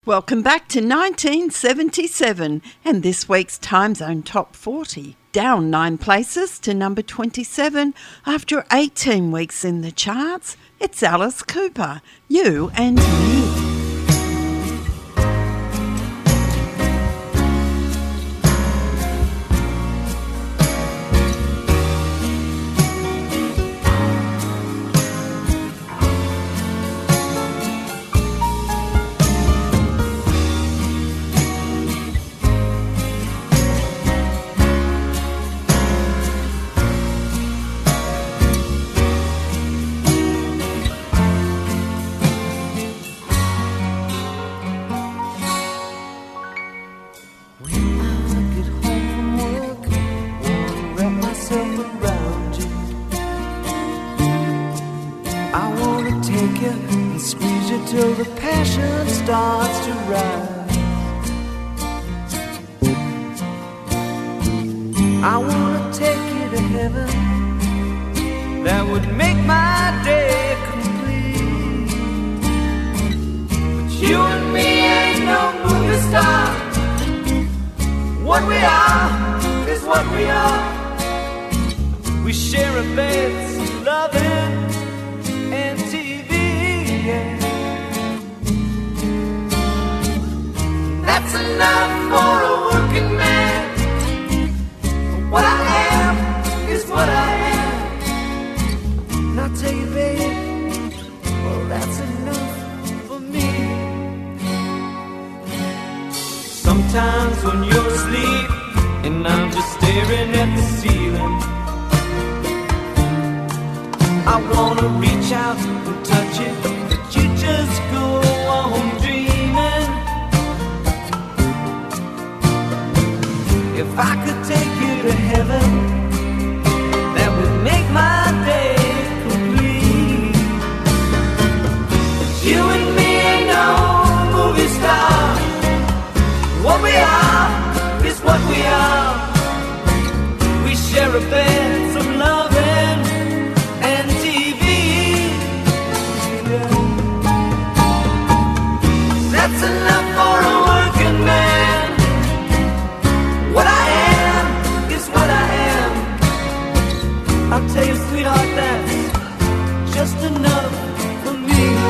Welcome back to 1977 and this week's Time Zone Top 40. Down 9 places to number 27 after 18 weeks in the charts, it's Alice Cooper, You and Me. Till the passion starts to rise, I wanna take you to heaven. That would make my day complete. But you and me ain't no movie star. What we are is what we are. We share a bed, some loving and TV, yeah. That's enough for a working man. What I am is what I am. And I'll tell you, babe, well, that's enough for me. Sometimes when you're asleep and I'm just staring at the ceiling, I wanna reach out and touch it, but you just go on dreaming. If I could take you to heaven, that would make my day complete. But you and me ain't no movie star. What we are is what we are. We share a bed, some loving and TV. Yeah. That's enough for a working man. What I am is what I am. I'll tell you, sweetheart, that's just enough for me.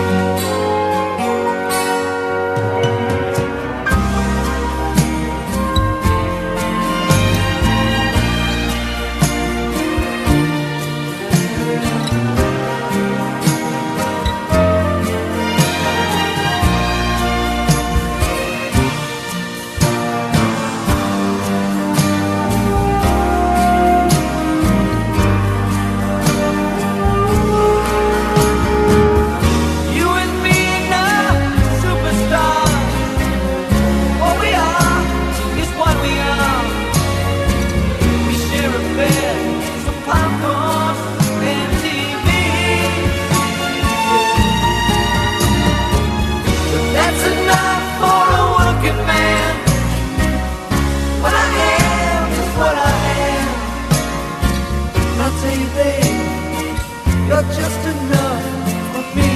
You're just enough for me.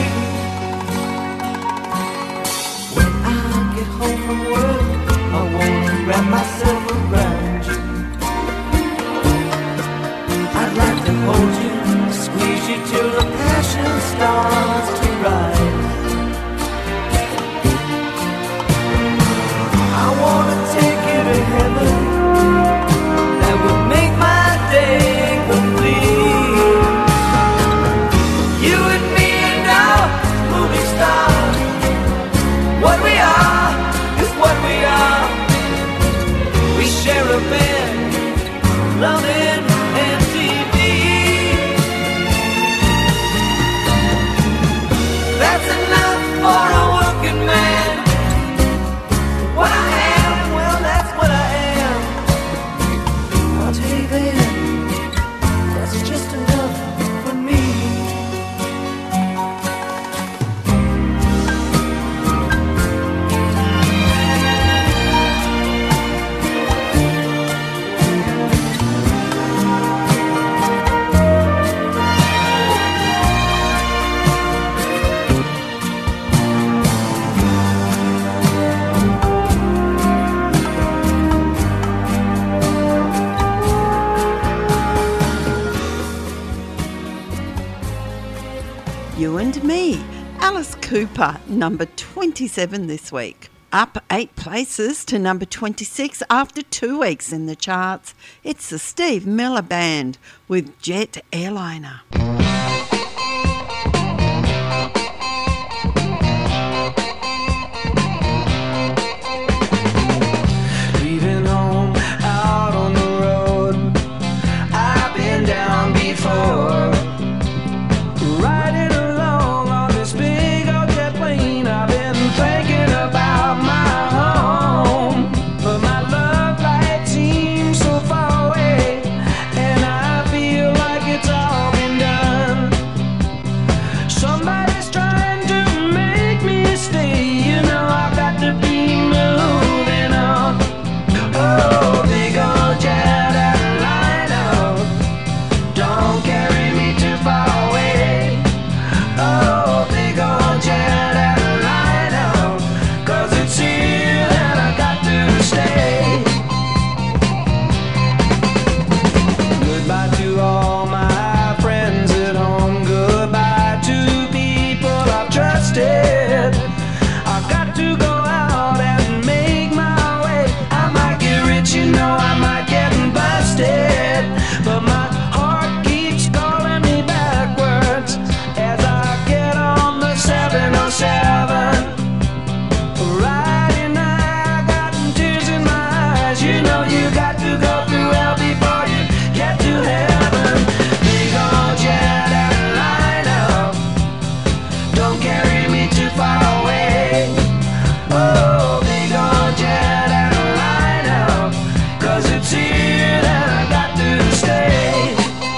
When I get home from work, I wanna wrap myself around you. I'd like to hold you, squeeze you till the passion starts to rise. I wanna take you to heaven. That would make my day complete. What we are is what we are. We share Cooper, number 27 this week. Up 8 places to number 26 after 2 weeks in the charts. It's the Steve Miller Band with Jet Airliner. Leaving home out on the road, I've been down before. Riding along on this big old jet plane, I've been thinking about my home, but my love light seems so far away, and I feel like it's all been done. Somebody's trying to make me stay, you know I've got to be moving on. Oh, big old jet airliner, don't carry me too far away. Oh, big old jet airliner, 'cause it's here that I got to stay. Goodbye to all my friends at home, goodbye to people I've trusted. I've got to go out and make my way. I might get rich, you know, I might get busted, but my heart keeps calling me backwards as I get on the 707. Riding, I got tears in my eyes. You know you got to go through hell before you get to heaven. Big old jet airliner, don't carry me too far away. Oh, big old jet airliner, 'cause it's here that I got to stay.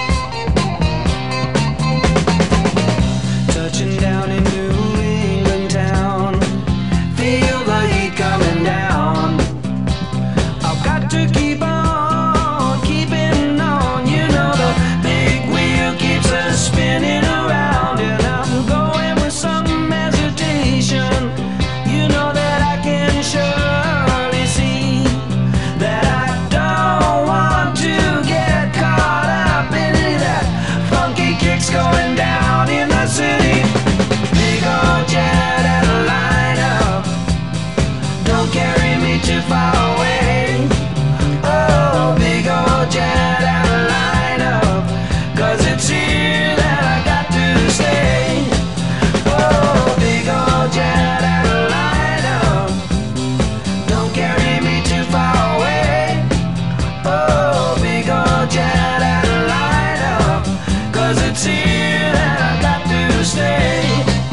Touching down in New England town, feel the heat coming down. I've got to keep on keeping on. You know the big wheel keeps us spinning around, and I'm going with some hesitation. You know that I can surely see that I don't want to get caught up in any of that funky kicks going down in the city. Big old jet airliner, don't carry me too far away. Oh, big old jet airliner, 'cause it's here that I got to stay. Oh, big old jet airliner, don't carry me too far away. Oh, big old jet airliner, 'cause it's here that I got to stay.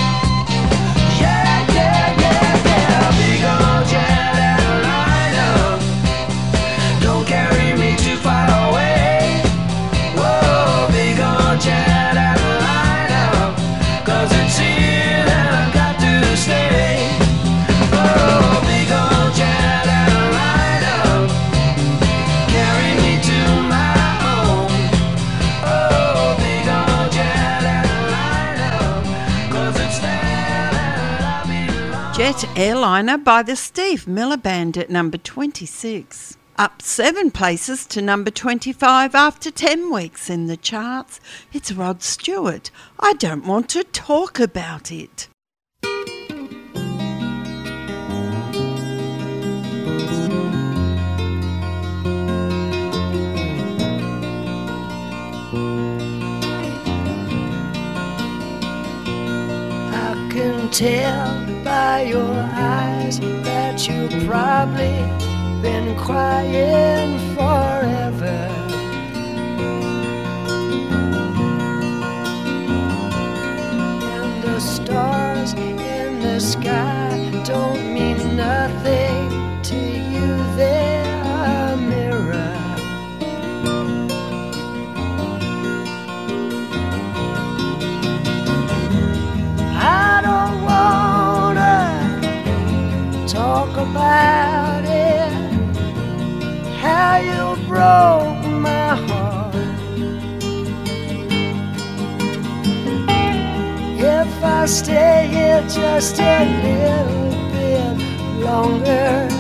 Yeah, yeah, yeah, yeah. Big old jet airliner, don't carry me too far away. Whoa, big old jet airliner, 'cause it's here that I got to stay. Oh, big old jet airliner, carry me to my home. Oh, big old jet airliner, 'cause it's there that I belong. Jet Airliner by the Steve Miller Band at number 26. Up 7 places to number 25 after 10 weeks in the charts. It's Rod Stewart. I don't want to talk about it. I can tell by your eyes that you've probably been crying forever. And the stars in the sky don't mean nothing to you, they're a mirror. I don't wanna talk about it, how you broke my heart. If I stay here just a little bit longer,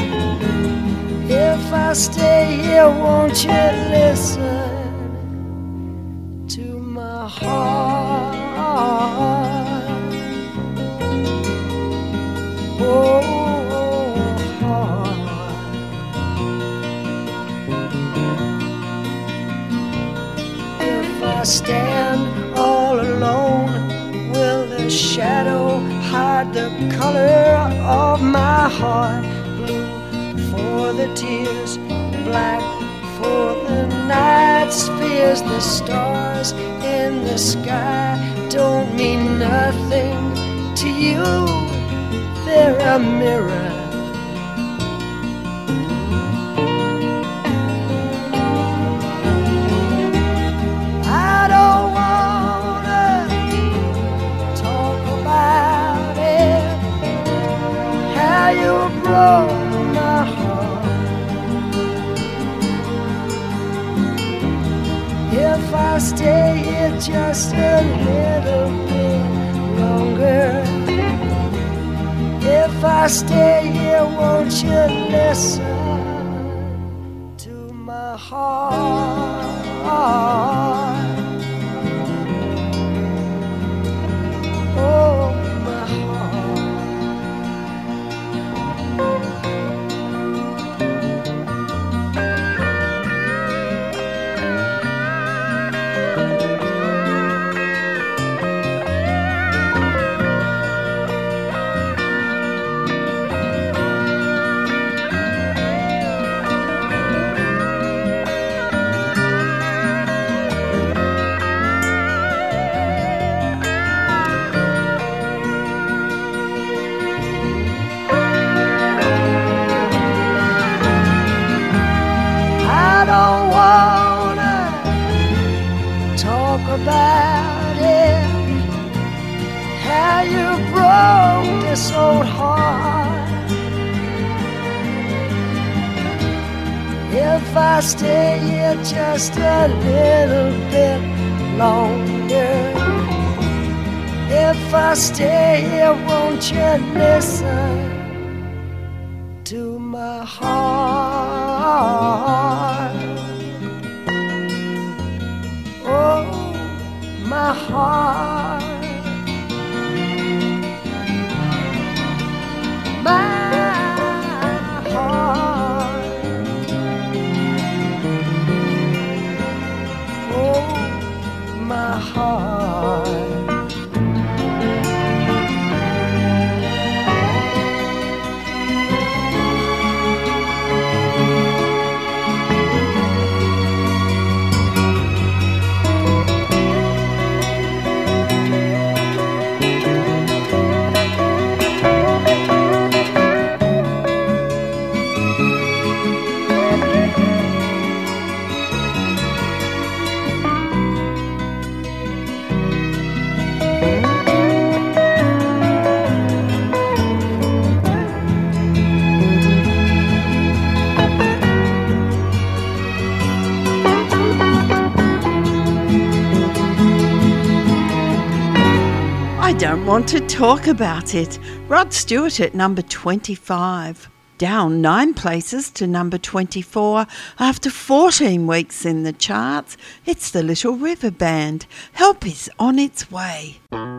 if I stay here, won't you listen to my heart? color of my heart, blue for the tears, black for the night's fears. The stars in the sky don't mean nothing to you, they're a mirror. I don't wanna talk about it, how you broke my heart. If I stay here just a little bit longer, if I stay here, won't you listen to my heart? Oh, my heart. I don't wanna talk about it, how you broke this old heart. If I stay here just a little bit longer, if I stay here, won't you listen to my heart? Oh, my heart. My heart. Oh, my heart. I don't want to talk about it. Rod Stewart at number 25. Down 9 places to number 24 after 14 weeks in the charts. It's the Little River Band. Help is on its way.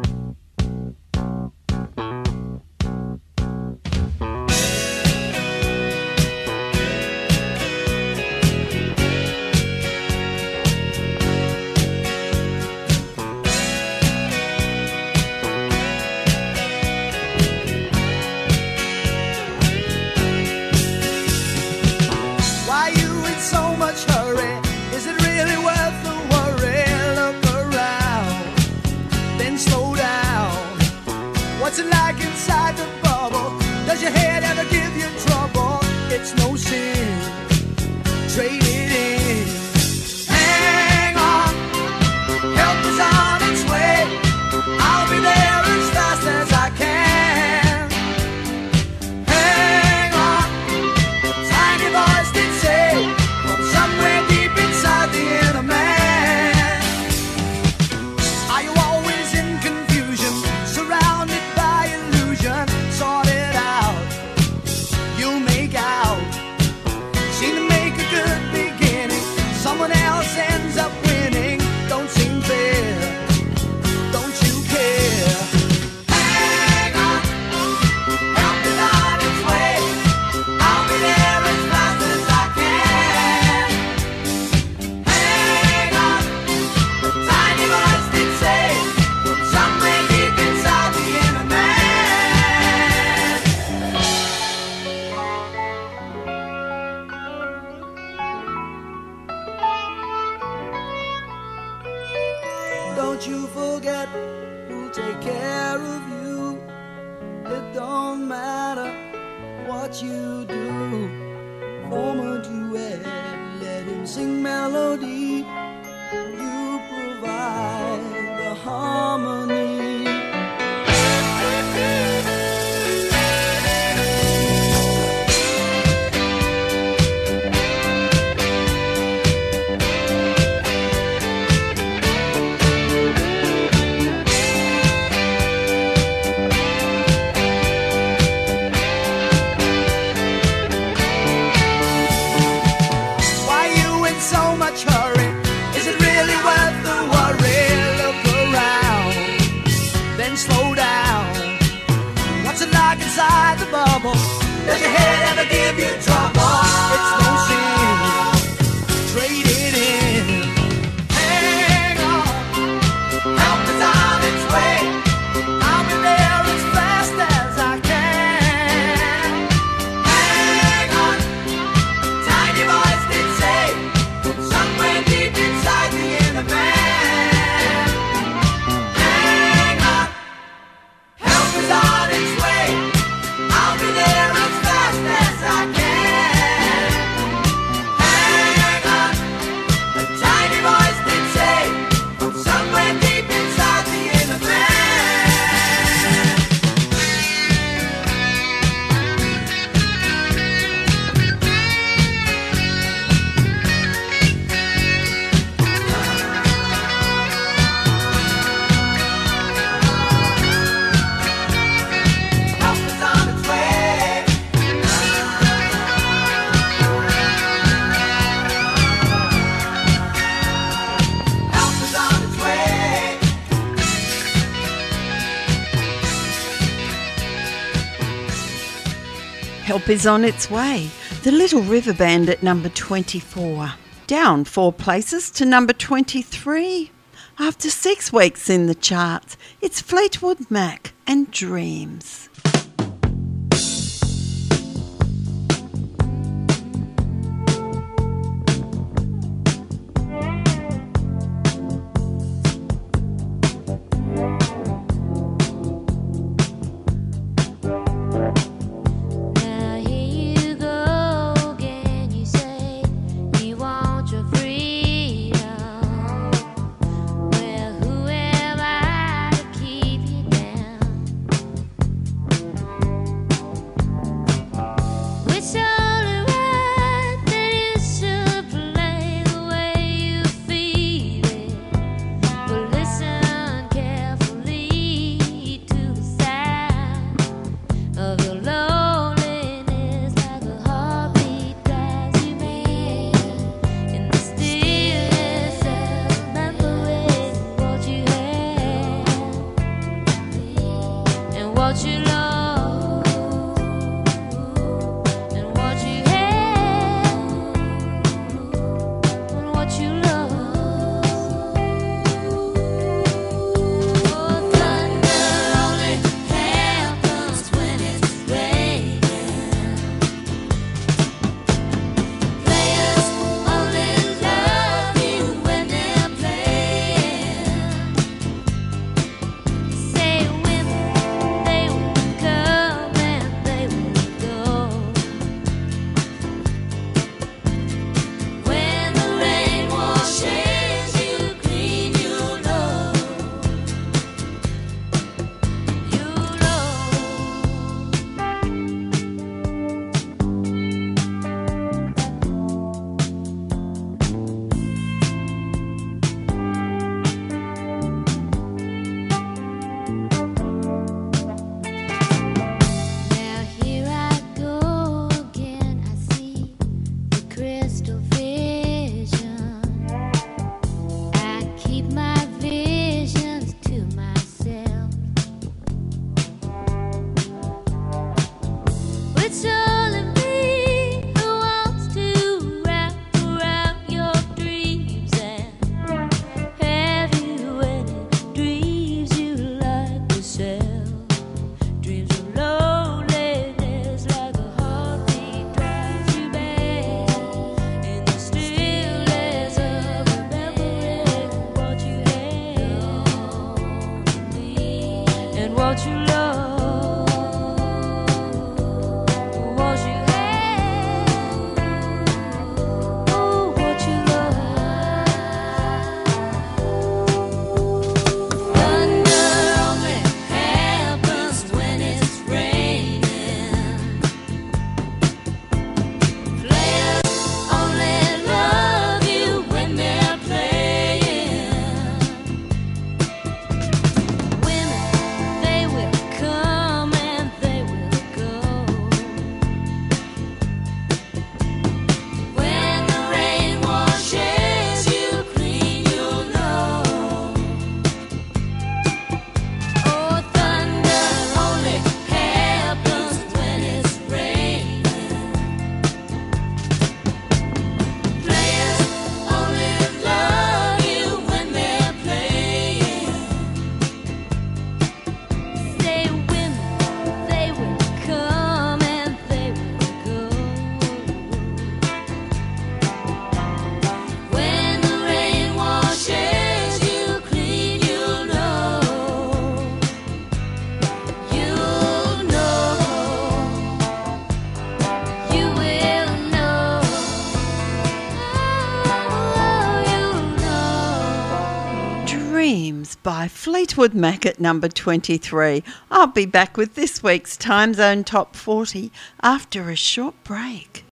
What's it like inside the bubble? Does your head ever give you trouble? It's no sin, trade it in. Hang on, help is on its way. I'll be there as fast as I can. Hang on, a tiny voice did say, from somewhere deep inside the inner man. Are you always in confusion, surrounded by illusion? Sort it out, you'll make out. Seem to make a good beginning, someone else ends up winning. Don't seem fair, don't you care? Hang on, help is on its way. I'll be there as fast as I can. Hang on, a tiny voice did say, from somewhere deep inside the inner man. you'll get who'll take care of you. It don't matter what you do. Form a duet, let him sing melody. You provide the harmony. Inside the bubble, does your head ever give you trouble? It's no sin, trade it in. Hang on, help is on its way. I'll be there as fast as I can. Hang on, tiny voice did say, somewhere deep inside the inner man. Hang on, help is on its way. I'll be there as fast as I can. Hang on, a tiny voice did say, from somewhere deep inside the inner man. Help is on its way. Help is on its way. Help is on its way. The Little River Band at number 24. Down 4 places to number 23. After 6 weeks in the charts, it's Fleetwood Mac and Dreams. Now here you go again. You say you want your freedom. Well, who am I to keep you down? It's only right that you should play the way you feel it. But listen carefully to the sound of your loneliness, like a heartbeat drives you mad. In the stillness of remembering what you had and what you lost and what Dreams by Fleetwood Mac at number 23. I'll be back with this week's Time Zone Top 40 after a short break.